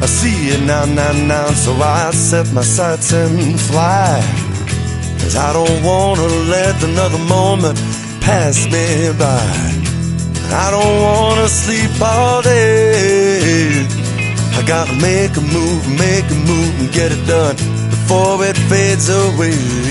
I see it now, now, now, so I set my sights and fly. 'Cause I don't wanna let another moment pass me by. I don't wanna sleep all day. I gotta make a move and get it done before it fades away.